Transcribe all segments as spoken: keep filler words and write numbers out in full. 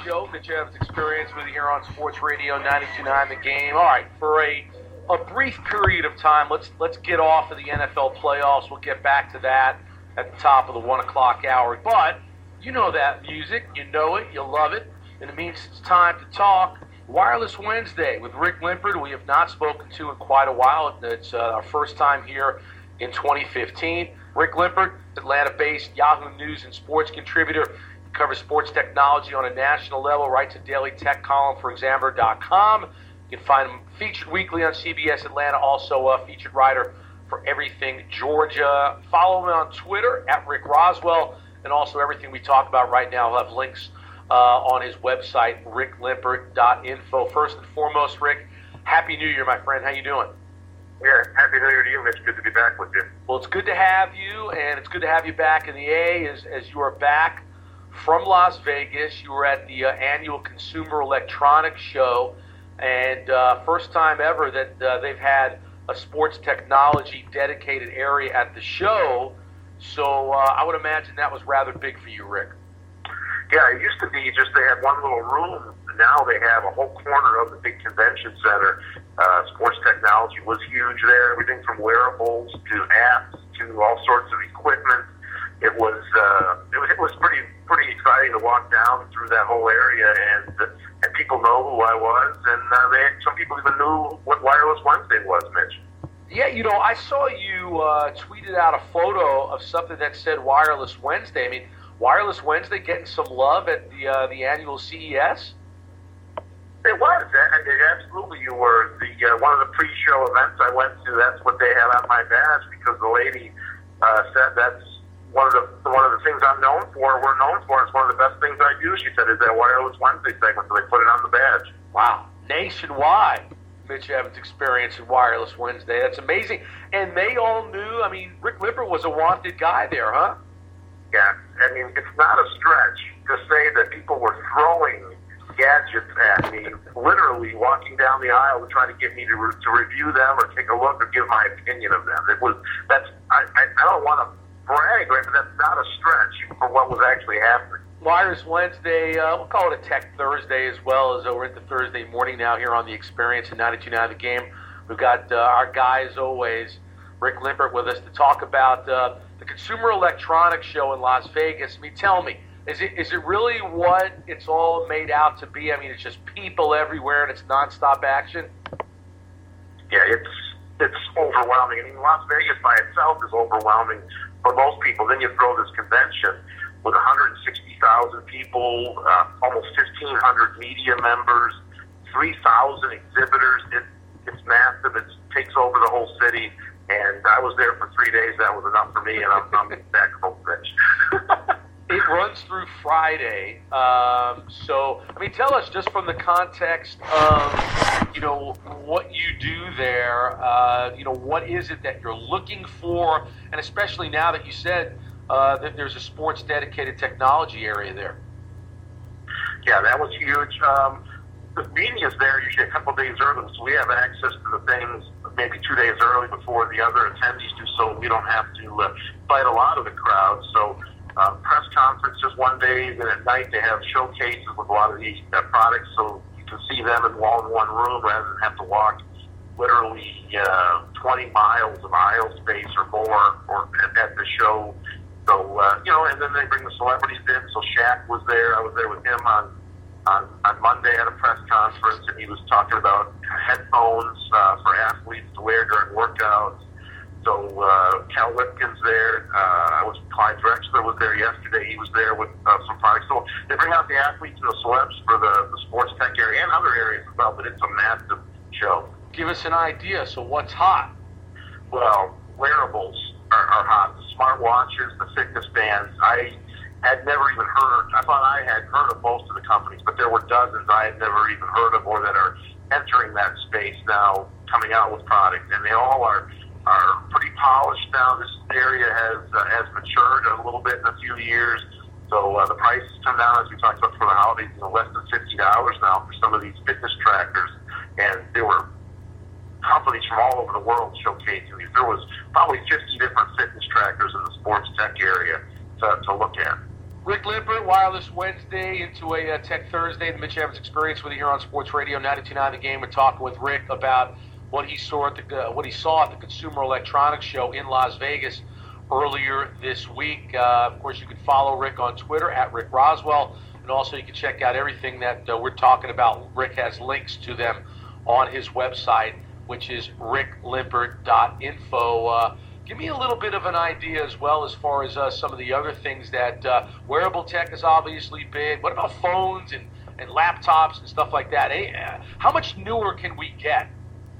show. Mitch Evans Experience with you here on Sports Radio ninety-two point nine The Game. All right, for a a brief period of time, let's let's get off of the N F L playoffs. We'll get back to that at the top of the one o'clock hour. But you know that music, you know it, you love it, and it means it's time to talk Wireless Wednesday with Rick Limpert, who we have not spoken to in quite a while. It's uh, our first time here in twenty fifteen. Rick Limpert, Atlanta-based Yahoo News and Sports contributor. He covers sports technology on a national level, writes a daily tech column for Examiner dot com. You can find him featured weekly on C B S Atlanta, also a featured writer for Everything Georgia. Follow him on Twitter, at Rick Roswell, and also everything we talk about right now. He'll have links uh, on his website, rick limpert dot info. First and foremost, Rick, Happy New Year, my friend. How you doing? Yeah, Happy New Year to you, Mitch. Good to be back with you. Well, it's good to have you, and it's good to have you back in the A as, as you are back from Las Vegas. You were at the uh, annual Consumer Electronics Show, and uh, first time ever that uh, they've had a sports technology dedicated area at the show. So uh, I would imagine that was rather big for you, Rick. Yeah, it used to be just they had one little room. Now they have a whole corner of the big convention center. Uh, sports technology was huge there. Everything from wearables to apps to all sorts of equipment. It was uh, it was it was pretty pretty exciting to walk down through that whole area, and and people know who I was, and uh, they some people even knew what Wireless Wednesday was, Mitch. Yeah, you know, I saw you uh, tweeted out a photo of something that said Wireless Wednesday. I mean, Wireless Wednesday getting some love at the uh, the annual C E S? It was. And it absolutely, you were. The uh, one of the pre-show events I went to, that's what they had on my badge, because the lady uh, said that's one of the one of the things I'm known for, we're known for. It's one of the best things I do, she said, is that Wireless Wednesday segment, so they put it on the badge. Wow. Nationwide. Mitch Evans Experience and Wireless Wednesday. That's amazing. And they all knew, I mean, Rick Limpert was a wanted guy there, huh? Yeah. I mean, it's not a stretch to say that people were throwing gadgets at me, literally walking down the aisle to try to get me to, re- to review them or take a look or give my opinion of them. It was, that's, I, I, I don't want to brag, right, but that's not a stretch for what was actually happening. Wireless Wednesday, uh, we'll call it a Tech Thursday as well, as uh, we're into Thursday morning now here on the Experience in ninety-two point nine The Game. We've got uh, our guy, as always, Rick Limpert, with us to talk about uh, the Consumer Electronics Show in Las Vegas. I mean, tell me, is it is it really what it's all made out to be? I mean, it's just people everywhere and it's nonstop action? Yeah, it's it's overwhelming. I mean, Las Vegas by itself is overwhelming for most people. Then you throw this convention with one hundred sixty thousand people, uh, almost fifteen hundred media members, three thousand exhibitors. It, it's massive. It takes over the whole city. And I was there for three days. That was enough for me, and I'm, I'm back home, Rich. It runs through Friday. Um, so, I mean, tell us just from the context of, you know, what you do there, uh, you know, what is it that you're looking for? And especially now that you said uh, that there's a sports dedicated technology area there. Yeah, that was huge. Um, the media's there usually a couple days early, so we have access to the things maybe two days early before the other attendees do, so we don't have to uh, fight a lot of the crowd. So uh, press conferences one day, then at night they have showcases with a lot of these uh, products, so you can see them in all in one room rather than have to walk literally uh, twenty miles of aisle space or more or at, at the show. So, uh, you know, and then they bring the celebrities in. So Shaq was there. I was there with him on On, on Monday at a press conference, and he was talking about headphones uh, for athletes to wear during workouts. So uh, Cal Lipkin's there. Uh, I was Clyde Drexler was there yesterday. He was there with uh, some products. So they bring out the athletes and the celebs for the, the sports tech area and other areas as well. But it's a massive show. Give us an idea. So what's hot? Well, wearables are, are hot. The smartwatches, the fitness bands. I had never even heard, I thought I had heard of most of the companies, but there were dozens I had never even heard of or that are entering that space now, coming out with products, and they all are are pretty polished now. This area has uh, has matured a little bit in a few years, so uh, the prices come down, as we talked about for the holidays, you know, less than fifty dollars now for some of these fitness trackers, and there were companies from all over the world showcasing these. There was probably fifty different fitness trackers in the sports tech area to, to look at. Rick Lippert, Wireless Wednesday into a uh, Tech Thursday, the Mitch Evans Experience with you here on Sports Radio ninety-two point nine The Game. We're talking with Rick about what he saw at the uh, what he saw at the Consumer Electronics Show in Las Vegas earlier this week. Uh, of course, you can follow Rick on Twitter at Rick Roswell, and also you can check out everything that uh, we're talking about. Rick has links to them on his website, which is rick lippert dot info. Uh, give me a little bit of an idea as well as far as uh, some of the other things that uh, wearable tech is obviously big. What about phones and, and laptops and stuff like that? Hey, uh, how much newer can we get?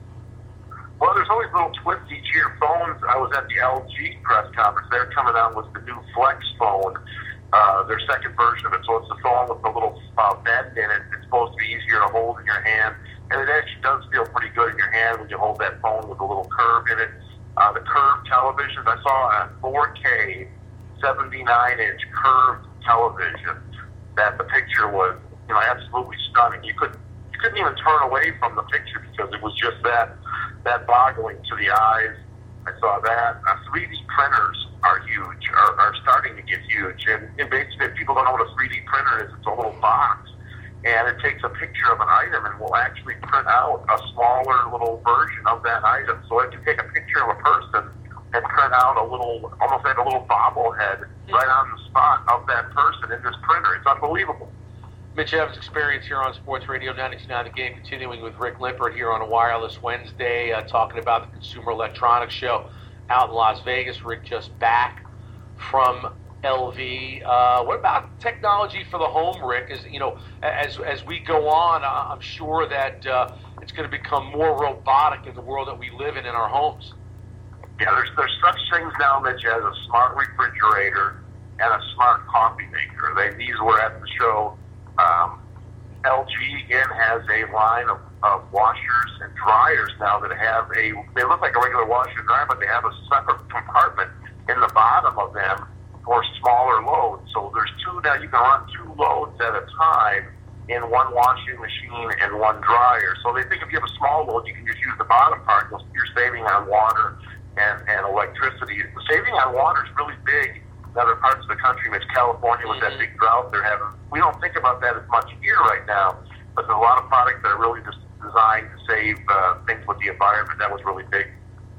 Well, there's always little twists each year. Phones, I was at the L G press conference. They're coming out with the new Flex phone, uh, their second version of it. So it's a phone with a little uh, bend in it. It's supposed to be easier to hold in your hand. And it actually does feel pretty good in your hand when you hold that phone with a little curve in it. Uh, the curved televisions, I saw a four K, seventy-nine inch curved television that the picture was, you know, absolutely stunning. You couldn't, you couldn't even turn away from the picture because it was just that that boggling to the eyes. I saw that. Uh, three D printers are huge, are, are starting to get huge. And, and basically, if people don't know what a three D printer is, it's a little box. And it takes a picture of an item and will actually print out a smaller little version of that item. So it can take a picture of a person and print out a little, almost like a little bobblehead right on the spot of that person in this printer. It's unbelievable. Mitch Evans Experience here on Sports Radio ninety-two point nine The Game, continuing with Rick Lippert here on a Wireless Wednesday, uh, talking about the Consumer Electronics Show out in Las Vegas. Rick just back from L V. Uh, what about technology for the home, Rick? As you know, as as we go on, I'm sure that uh, it's going to become more robotic in the world that we live in in our homes. Yeah, there's there's such things now, Mitch, as a smart refrigerator and a smart coffee maker. They these were at the show. Um, L G again has a line of, of washers and dryers now that have a. They look like a regular washer and dryer, but they have a separate compartment in the bottom of them for smaller loads. So there's two now. You can run two loads at a time in one washing machine and one dryer. So they think if you have a small load, you can just use the bottom part. You're saving on water and, and electricity. The saving on water is really big in other parts of the country. Which California with that big drought they're having. We don't think about that as much here right now, but there's a lot of products that are really just designed to save uh, things with the environment. That was really big.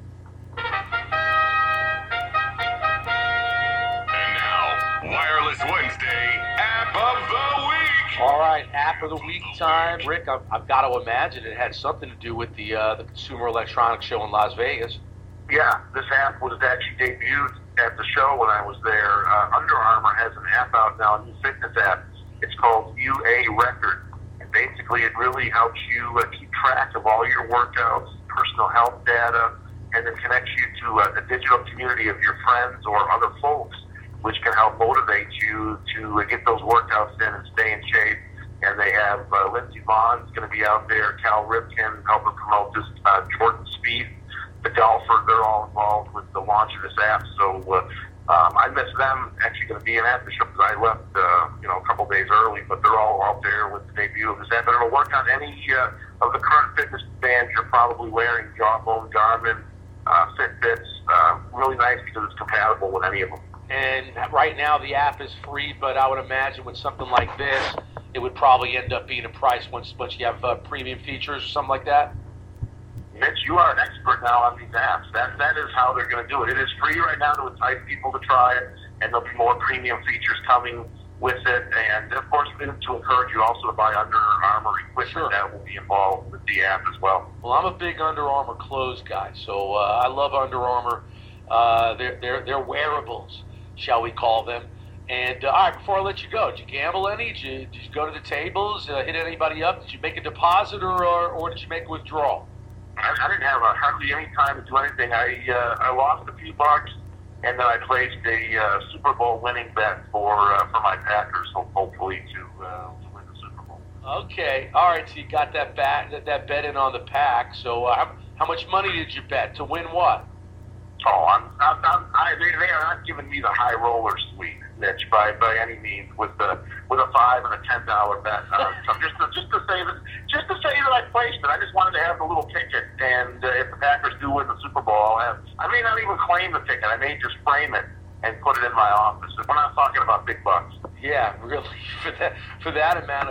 Wireless Wednesday, App of the Week. All right, App of the Week time. Rick, I've, I've got to imagine it had something to do with the uh, the Consumer Electronics Show in Las Vegas. Yeah, this app was actually debuted at the show when I was there. Uh, Under Armour has an app out now, a new fitness app. It's called U A Record. And basically, it really helps you uh, keep track of all your workouts, personal health data, and then connects you to uh, a digital community of your friends or other folks, which can help motivate you to uh, get those workouts in and stay in shape. And they have uh, Lindsey Vohn's going to be out there, Cal Ripken helping promote this, uh, Jordan Spieth, the golfer. They're all involved with the launch of this app. So uh, um, I miss them actually going to be at the show because I left uh, you know, a couple days early, but they're all out there with the debut of this app. And it'll work on any uh, of the current fitness bands you're probably wearing, Jawbone, Garmin, uh, Fitbits. Uh, really nice because it's compatible with any of them. And right now the app is free, but I would imagine with something like this, it would probably end up being a price once once you have uh, premium features or something like that. Mitch, you are an expert now on these apps. That that is how they're going to do it. It is free right now to entice people to try it, and there'll be more premium features coming with it. And of course, to encourage you also to buy Under Armour equipment Sure. that will be involved with the app as well. Well, I'm a big Under Armour clothes guy, so uh, I love Under Armour. Uh, they're, they're, they're wearables, shall we call them. And, uh, all right, before I let you go, did you gamble any? Did you, did you go to the tables, uh, hit anybody up? Did you make a deposit or, or, or did you make a withdrawal? I, I didn't have a, hardly any time to do anything. I uh, I lost a few bucks, and then I placed a uh, Super Bowl winning bet for uh, for my Packers, so hopefully to, uh, to win the Super Bowl. Okay, all right, so you got that, bat, that, that bet in on the pack. So uh, how, how much money did you bet to win what? Oh, I'm, I'm, I'm, I, they, they are not giving me the high roller suite, Mitch, by by any means, with the with a five and a ten dollar bet. Uh, so just to, just to say that just to say that I placed it, I just wanted to have the little ticket. And uh, if the Packers do win the Super Bowl, I'll have. I may not even claim the ticket. I may just frame it and put it in my office. We're not talking about big bucks. Yeah, really, for that for that amount